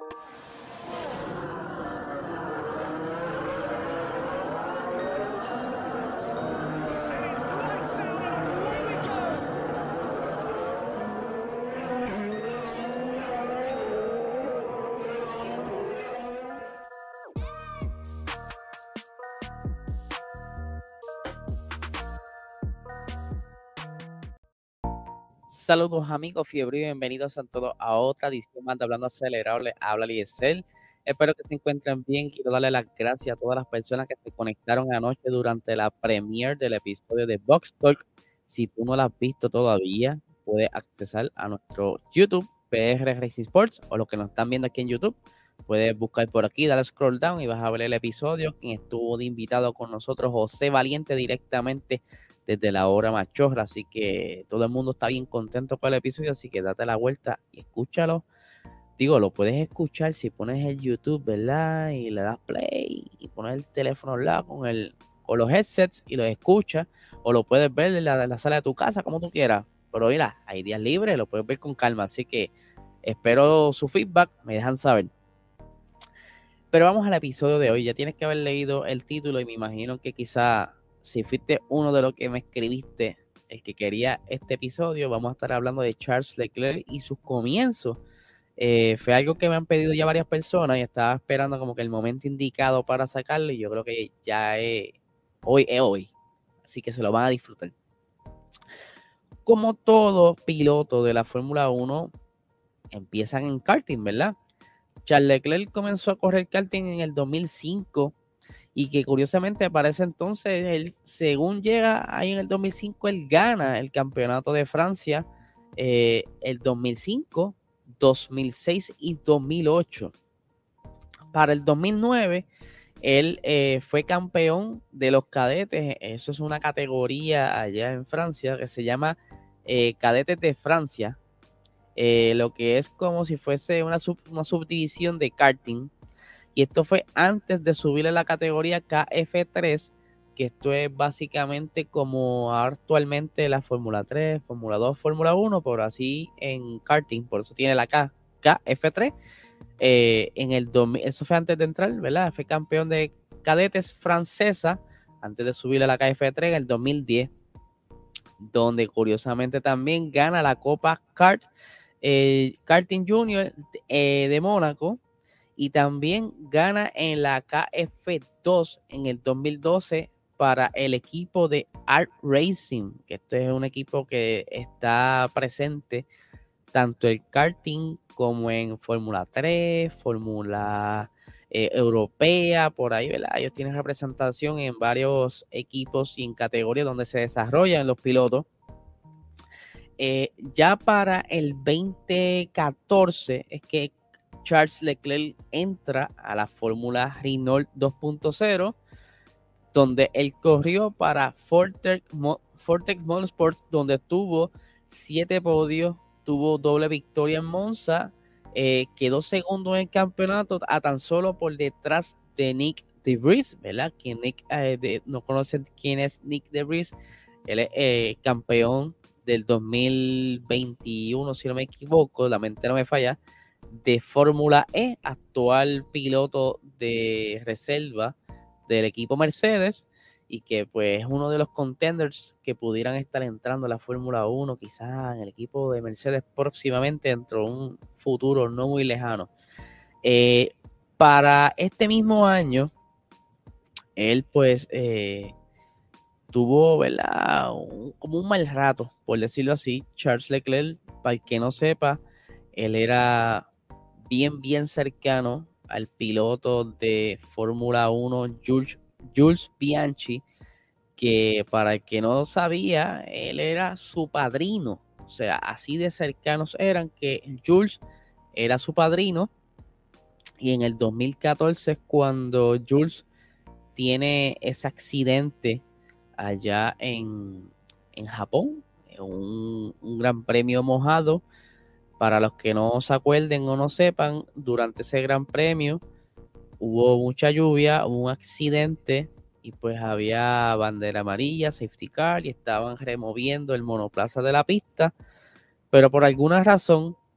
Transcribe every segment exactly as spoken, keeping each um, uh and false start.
Saludos amigos fiebre y bienvenidos a todos a otra edición más de Hablando Acelerable. Habla Liesel. Espero que se encuentren bien. Quiero darle las gracias a todas las personas que se conectaron anoche durante la premiere del episodio de Box Talk. Si tú no lo has visto todavía, puedes accesar a nuestro YouTube, P R Racing Sports, o los que nos están viendo aquí en YouTube. Puedes buscar por aquí, darle scroll down y vas a ver el episodio. Quien estuvo de invitado con nosotros, José Valiente, directamente desde la hora machorra, así que todo el mundo está bien contento con el episodio, así que date la vuelta y escúchalo. Digo, lo puedes escuchar si pones el YouTube, ¿verdad? Y le das play y pones el teléfono al lado con, el, con los headsets y lo escuchas, o lo puedes ver en la, en la sala de tu casa, como tú quieras. Pero mira, hay días libres, lo puedes ver con calma, así que espero su feedback, me dejan saber. Pero vamos al episodio de hoy. Ya tienes que haber leído el título y me imagino que quizá si fuiste uno de los que me escribiste, el que quería este episodio, vamos a estar hablando de Charles Leclerc y sus comienzos. Eh, fue algo que me han pedido ya varias personas y estaba esperando como que el momento indicado para sacarlo y yo creo que ya es hoy, es hoy. Así que se lo van a disfrutar. Como todo piloto de la Fórmula uno, empiezan en karting, ¿verdad? Charles Leclerc comenzó a correr karting en el dos mil cinco y que curiosamente para ese entonces, él, según llega ahí en el dos mil cinco, él gana el campeonato de Francia eh, el dos mil cinco, dos mil seis y dos mil ocho. Para el dos mil nueve, él eh, fue campeón de los cadetes. Eso es una categoría allá en Francia que se llama eh, Cadetes de Francia. Eh, lo que es como si fuese una, sub, una subdivisión de karting, y esto fue antes de subir a la categoría K F tres, que esto es básicamente como actualmente la Fórmula tres, Fórmula dos, Fórmula uno, por así en karting, por eso tiene la K, K F tres. Eh, en el dos mil, eso fue antes de entrar, ¿verdad? Fue campeón de cadetes francesa antes de subir a la K F tres en el dos mil diez, donde curiosamente también gana la Copa Kart Eh, Karting Junior eh, de Mónaco, y también gana en la K F dos en el dos mil doce para el equipo de Art Racing, que esto es un equipo que está presente tanto en karting como en Fórmula tres, Fórmula eh, Europea, por ahí, ¿verdad? Ellos tienen representación en varios equipos y en categorías donde se desarrollan los pilotos. Eh, ya para el veinte catorce es que Charles Leclerc entra a la Fórmula Renault dos punto cero, donde él corrió para Fortec, Fortec Motorsport, donde tuvo siete podios, tuvo doble victoria en Monza, eh, quedó segundo en el campeonato a tan solo por detrás de Nick de Vries, ¿verdad? Que Nick, eh, de, no conocen quién es Nick de Vries. Él es eh, campeón del dos mil veintiuno, si no me equivoco, la mente no me falla, de Fórmula E, actual piloto de reserva del equipo Mercedes, y que pues es uno de los contenders que pudieran estar entrando a la Fórmula uno, quizás en el equipo de Mercedes próximamente, dentro de un futuro no muy lejano. Eh, para este mismo año, él pues eh, tuvo, ¿verdad? Un, como un mal rato, por decirlo así. Charles Leclerc, para el que no sepa, él era bien, bien cercano al piloto de Fórmula uno, Jules, Jules Bianchi, que para el que no sabía, él era su padrino. O sea, así de cercanos eran, que Jules era su padrino. Y en el dos mil catorce, cuando Jules tiene ese accidente allá en, en Japón, un, un gran premio mojado. Para los que no se acuerden o no sepan, durante ese gran premio hubo mucha lluvia, hubo un accidente y pues había bandera amarilla, safety car, y estaban removiendo el monoplaza de la pista, pero por alguna razón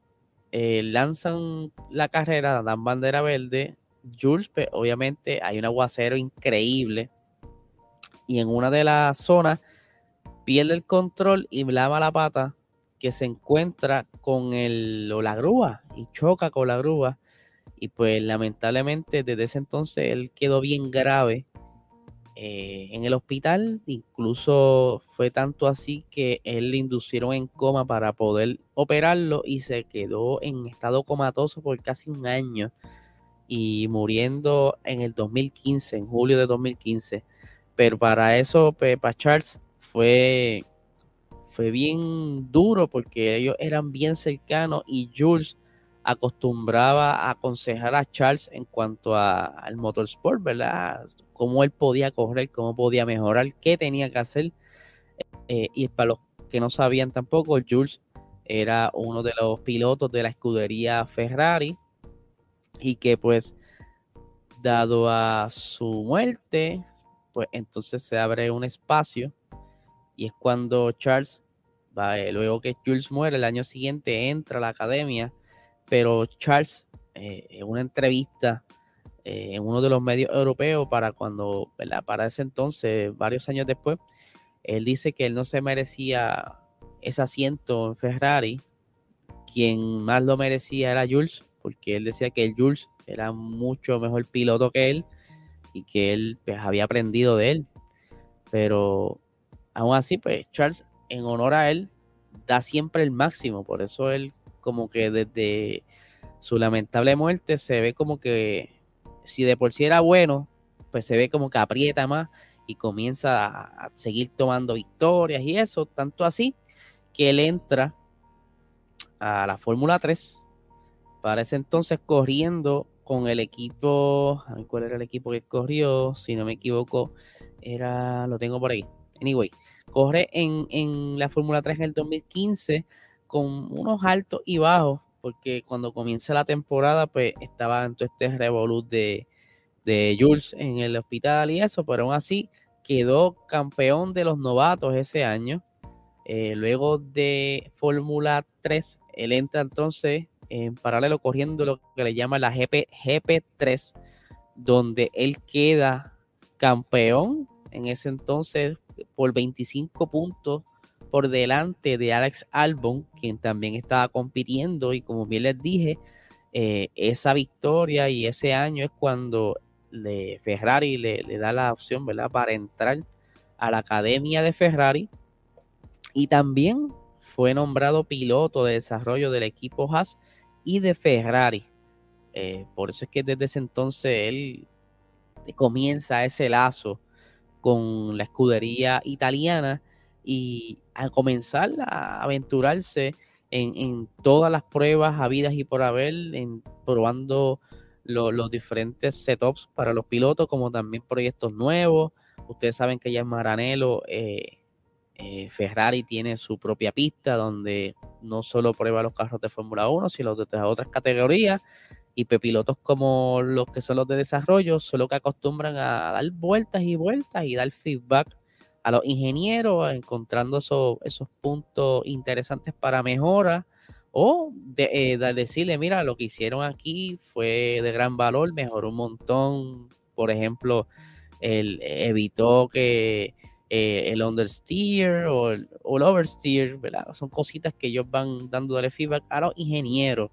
eh, lanzan la carrera, dan bandera verde. Jules, pues, obviamente, hay un aguacero increíble. Y en una de las zonas pierde el control y lava la pata, que se encuentra con el, o la grúa y choca con la grúa. Y pues lamentablemente desde ese entonces él quedó bien grave eh, en el hospital. Incluso fue tanto así que él le inducieron en coma para poder operarlo y se quedó en estado comatoso por casi un año y muriendo en el dos mil quince, en julio de dos mil quince. Pero para eso, pues, para Charles fue, fue bien duro porque ellos eran bien cercanos y Jules acostumbraba a aconsejar a Charles en cuanto a, al motorsport, ¿verdad? Cómo él podía correr, cómo podía mejorar, qué tenía que hacer. Eh, y para los que no sabían tampoco, Jules era uno de los pilotos de la escudería Ferrari y que pues dado a su muerte, pues entonces se abre un espacio y es cuando Charles, va, eh, luego que Jules muere, el año siguiente entra a la academia, pero Charles, eh, en una entrevista eh, en uno de los medios europeos para cuando, ¿verdad? Para ese entonces, varios años después, él dice que él no se merecía ese asiento en Ferrari, quien más lo merecía era Jules, porque él decía que Jules era mucho mejor piloto que él y que él pues, había aprendido de él. Pero aún así, pues Charles, en honor a él, da siempre el máximo. Por eso él, como que desde su lamentable muerte, se ve como que si de por sí era bueno, pues se ve como que aprieta más y comienza a, a seguir tomando victorias y eso, tanto así que él entra a la Fórmula tres para ese entonces corriendo con el equipo, a ver cuál era el equipo que corrió, si no me equivoco, era, lo tengo por ahí. Anyway, corre en, en la Fórmula tres en el dos mil quince con unos altos y bajos, porque cuando comienza la temporada, pues estaba en todo este revolut de, de Jules en el hospital y eso, pero aún así quedó campeón de los novatos ese año. Eh, luego de Fórmula tres, él entra entonces en paralelo corriendo lo que le llama la G P, G P tres, donde él queda campeón en ese entonces por veinticinco puntos por delante de Alex Albon, quien también estaba compitiendo. Y como bien les dije, eh, esa victoria y ese año es cuando le, Ferrari le, le da la opción, ¿verdad?, para entrar a la academia de Ferrari. Y también fue nombrado piloto de desarrollo del equipo Haas y de Ferrari. Eh, por eso es que desde ese entonces él comienza ese lazo con la escudería italiana y a comenzar a aventurarse en, en todas las pruebas habidas y por haber, en, probando lo, los diferentes setups para los pilotos, como también proyectos nuevos. Ustedes saben que ya en Maranello eh, eh, Ferrari tiene su propia pista donde no solo prueba los carros de Fórmula uno, sino de otras categorías. Y pilotos como los que son los de desarrollo son los que acostumbran a dar vueltas y vueltas y dar feedback a los ingenieros, encontrando esos, esos puntos interesantes para mejora o de, eh, de decirle, mira, lo que hicieron aquí fue de gran valor, mejoró un montón. Por ejemplo, él evitó que eh, el understeer o el, o el oversteer, ¿verdad? Son cositas que ellos van dándole feedback a los ingenieros.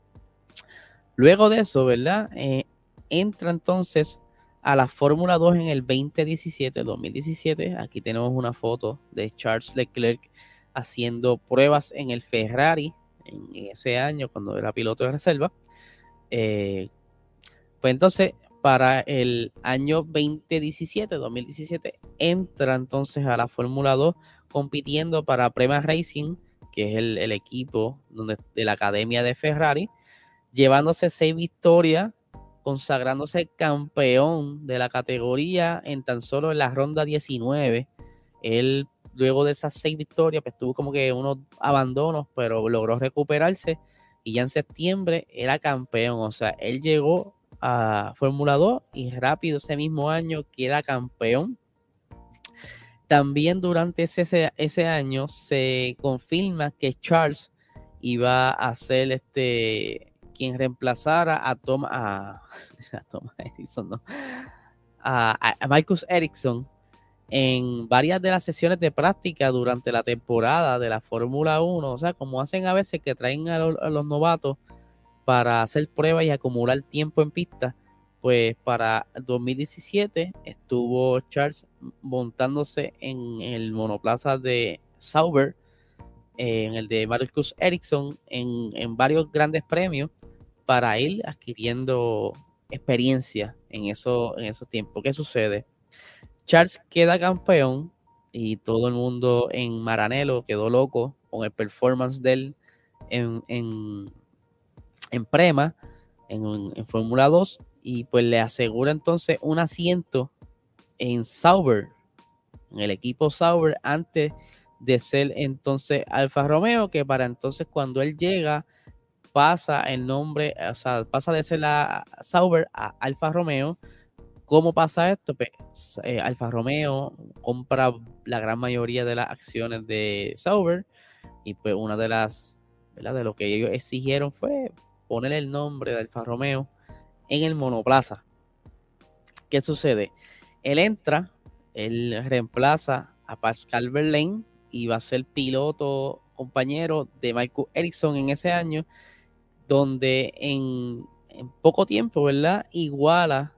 Luego de eso, ¿verdad? Eh, entra entonces a la Fórmula dos en el veinte diecisiete, dos mil diecisiete. Aquí tenemos una foto de Charles Leclerc haciendo pruebas en el Ferrari en ese año cuando era piloto de reserva. Eh, pues entonces, para el año veinte diecisiete, dos mil diecisiete, entra entonces a la Fórmula dos compitiendo para Prema Racing, que es el, el equipo donde, de la academia de Ferrari, llevándose seis victorias, consagrándose campeón de la categoría en tan solo en la ronda diecinueve. Él, luego de esas seis victorias, pues tuvo como que unos abandonos, pero logró recuperarse y ya en septiembre era campeón. O sea, él llegó a Fórmula dos y rápido ese mismo año queda campeón. También durante ese, ese año se confirma que Charles iba a ser este quien reemplazara a Tom a, a Thomas Edison, no, a, a Marcus Ericsson en varias de las sesiones de práctica durante la temporada de la Fórmula uno. O sea, como hacen a veces que traen a, lo, a los novatos para hacer pruebas y acumular tiempo en pista, pues para dos mil diecisiete estuvo Charles montándose en el monoplaza de Sauber, eh, en el de Marcus Ericsson, en, en varios grandes premios para ir adquiriendo experiencia en, eso, en esos tiempos. ¿Qué sucede? Charles queda campeón y todo el mundo en Maranello quedó loco con el performance de él en, en, en Prema, en, en Fórmula dos, y pues le asegura entonces un asiento en Sauber, en el equipo Sauber, antes de ser entonces Alfa Romeo, que para entonces cuando él llega pasa el nombre, o sea, pasa de ser la Sauber a Alfa Romeo. ¿Cómo pasa esto? Pues, eh, Alfa Romeo compra la gran mayoría de las acciones de Sauber, y pues una de las, ¿verdad?, de lo que ellos exigieron fue poner el nombre de Alfa Romeo en el monoplaza. ¿Qué sucede? Él entra, él reemplaza a Pascal Verlaine y va a ser piloto compañero de Marcus Ericsson en ese año, donde en, en poco tiempo, ¿verdad?, iguala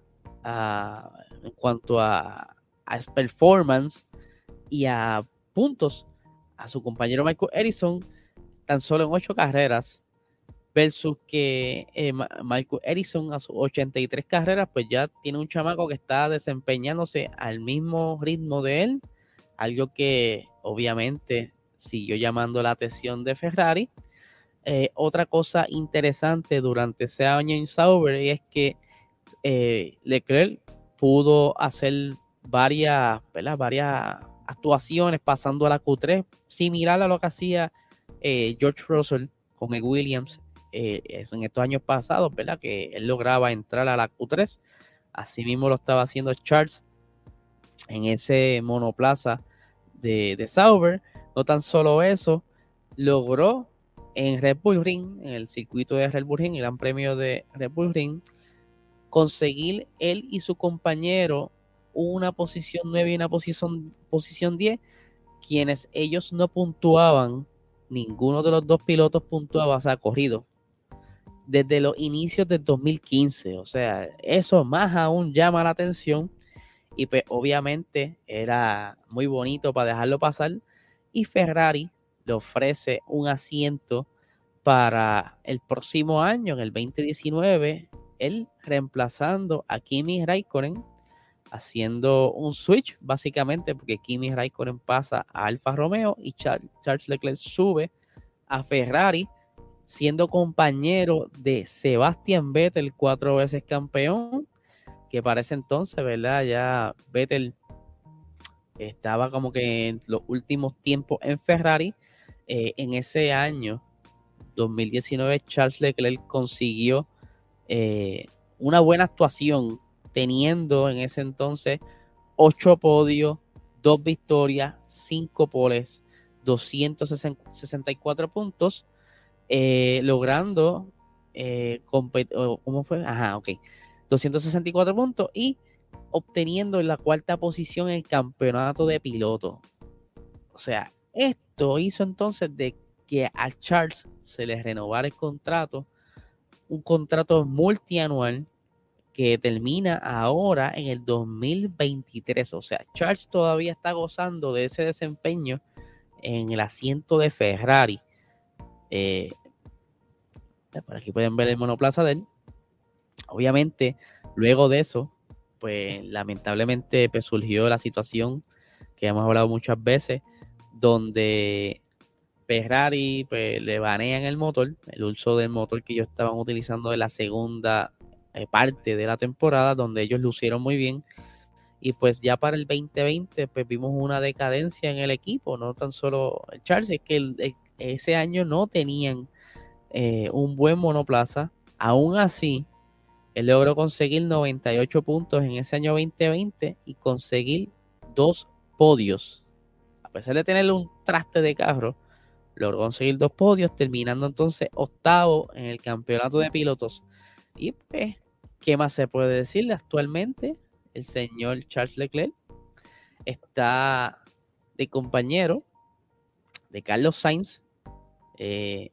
a, en cuanto a, a performance y a puntos a su compañero Marcus Ericsson tan solo en ocho carreras, versus que eh, Marcus Ericsson a sus ochenta y tres carreras pues ya tiene un chamaco que está desempeñándose al mismo ritmo de él, algo que obviamente siguió llamando la atención de Ferrari. Eh, otra cosa interesante durante ese año en Sauber es que eh, Leclerc pudo hacer varias, ¿verdad?, varias actuaciones pasando a la Q tres, similar a lo que hacía eh, George Russell con el Williams eh, en estos años pasados, ¿verdad?, que él lograba entrar a la Q tres. Así mismo lo estaba haciendo Charles en ese monoplaza de, de Sauber. No tan solo eso, logró en Red Bull Ring, en el circuito de Red Bull Ring, el Gran Premio de Red Bull Ring, conseguir él y su compañero una posición nueve y una posición, posición diez, quienes ellos no puntuaban, ninguno de los dos pilotos puntuaba, o sea, corrido, desde los inicios del dos mil quince. O sea, eso más aún llama la atención, y pues obviamente era muy bonito para dejarlo pasar, y Ferrari le ofrece un asiento para el próximo año, en el veinte diecinueve, él reemplazando a Kimi Raikkonen, haciendo un switch básicamente, porque Kimi Raikkonen pasa a Alfa Romeo y Charles Leclerc sube a Ferrari, siendo compañero de Sebastian Vettel, cuatro veces campeón, que para ese entonces, ¿verdad?, ya Vettel estaba como que en los últimos tiempos en Ferrari. Eh, en ese año dos mil diecinueve, Charles Leclerc consiguió eh, una buena actuación, teniendo en ese entonces ocho podios, dos victorias, cinco poles, doscientos sesenta y cuatro puntos, eh, logrando, eh, ¿cómo fue? Ajá, ok, doscientos sesenta y cuatro puntos y obteniendo la cuarta posición en el campeonato de pilotos. O sea, esto hizo entonces de que a Charles se le renovara el contrato, un contrato multianual que termina ahora en el dos mil veintitrés. O sea, Charles todavía está gozando de ese desempeño en el asiento de Ferrari. Eh, por aquí pueden ver el monoplaza de él. Obviamente, luego de eso, pues lamentablemente pues, surgió la situación que hemos hablado muchas veces, donde Ferrari pues, le banean el motor, el uso del motor que ellos estaban utilizando de la segunda eh, parte de la temporada, donde ellos lucieron muy bien. Y pues ya para el veinte veinte pues vimos una decadencia en el equipo, no tan solo el Charles, es que el, el, ese año no tenían eh, un buen monoplaza. Aún así, él logró conseguir noventa y ocho puntos en ese año veinte veinte y conseguir dos podios. A pesar de tener un traste de carro, logró conseguir dos podios, terminando entonces octavo en el campeonato de pilotos. Y pues, ¿qué más se puede decirle? Actualmente, el señor Charles Leclerc está de compañero de Carlos Sainz, eh,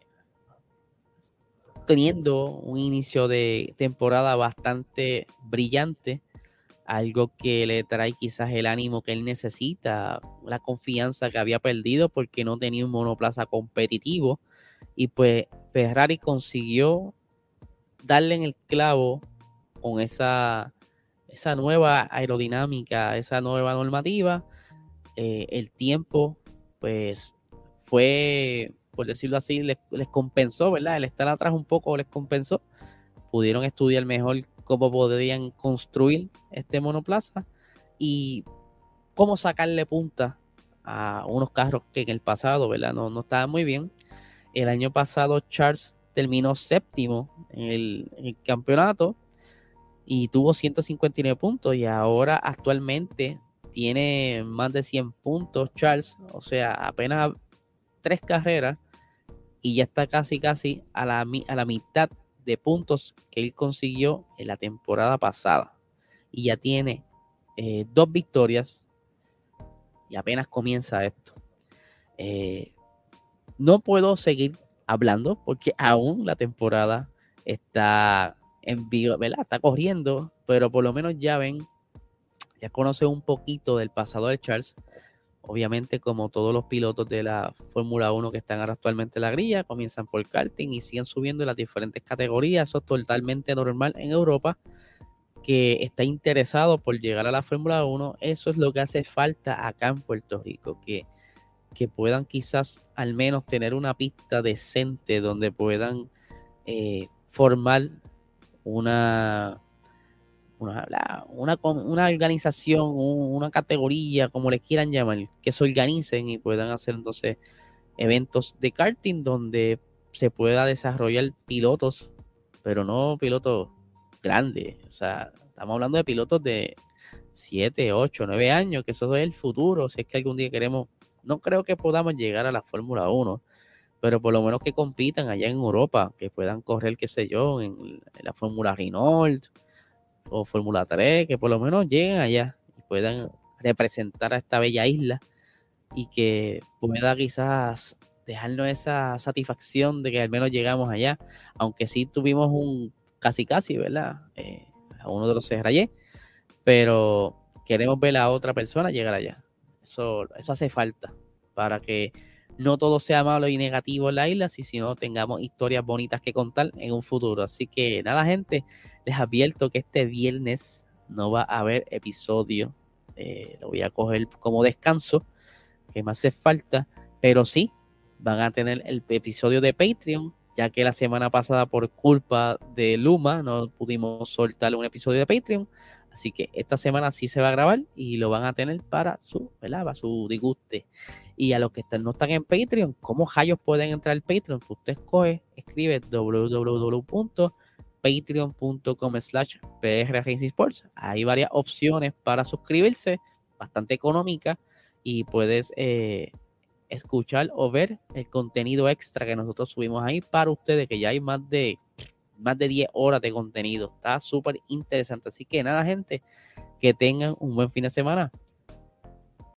teniendo un inicio de temporada bastante brillante, algo que le trae quizás el ánimo que él necesita, la confianza que había perdido porque no tenía un monoplaza competitivo, y pues Ferrari consiguió darle en el clavo con esa, esa nueva aerodinámica, esa nueva normativa. Eh, el tiempo pues fue, por decirlo así, les, les compensó, ¿verdad? El estar atrás un poco les compensó. Pudieron estudiar mejor cómo podrían construir este monoplaza y cómo sacarle punta a unos carros que en el pasado, ¿verdad? No, no estaban muy bien. El año pasado Charles terminó séptimo en el, en el campeonato y tuvo ciento cincuenta y nueve puntos, y ahora actualmente tiene más de cien puntos Charles, o sea, apenas tres carreras y ya está casi casi a la, a la mitad de puntos que él consiguió en la temporada pasada, y ya tiene eh, dos victorias y apenas comienza esto. Eh, no puedo seguir hablando porque aún la temporada está en vivo, ¿verdad? Está corriendo, pero por lo menos ya ven, ya conocen un poquito del pasado de Charles. Obviamente, como todos los pilotos de la Fórmula uno que están ahora actualmente en la grilla, comienzan por karting y siguen subiendo en las diferentes categorías. Eso es totalmente normal en Europa, que está interesado por llegar a la Fórmula uno. Eso es lo que hace falta acá en Puerto Rico, que, que puedan quizás al menos tener una pista decente donde puedan eh, formar una... Una, una, una organización, una categoría, como le quieran llamar, que se organicen y puedan hacer entonces eventos de karting donde se pueda desarrollar pilotos, pero no pilotos grandes. O sea, estamos hablando de pilotos de siete, ocho, nueve años, que eso es el futuro. Si es que algún día queremos, no creo que podamos llegar a la Fórmula uno, pero por lo menos que compitan allá en Europa, que puedan correr, qué sé yo, en, en la Fórmula Renault o Fórmula tres, que por lo menos lleguen allá y puedan representar a esta bella isla, y que pueda quizás dejarnos esa satisfacción de que al menos llegamos allá, aunque sí tuvimos un casi casi, ¿verdad? Eh, a uno de los C R Y, pero queremos ver a otra persona llegar allá. Eso, eso hace falta para que no todo sea malo y negativo en la isla, sino tengamos historias bonitas que contar en un futuro. Así que nada, gente, les advierto que este viernes no va a haber episodio. Eh, lo voy a coger como descanso, que me hace falta, pero sí van a tener el episodio de Patreon, ya que la semana pasada por culpa de Luma no pudimos soltar un episodio de Patreon. Así que esta semana sí se va a grabar y lo van a tener para su, ¿verdad? Para su disguste. Y a los que están, no están en Patreon, ¿cómo rayos pueden entrar al Patreon? Pues usted escoge, escribe w w w punto patreon punto com slash p r racing sports. Hay varias opciones para suscribirse, bastante económica, y puedes eh, escuchar o ver el contenido extra que nosotros subimos ahí para ustedes, que ya hay más de más de diez horas de contenido. Está súper interesante. Así que nada, gente, que tengan un buen fin de semana.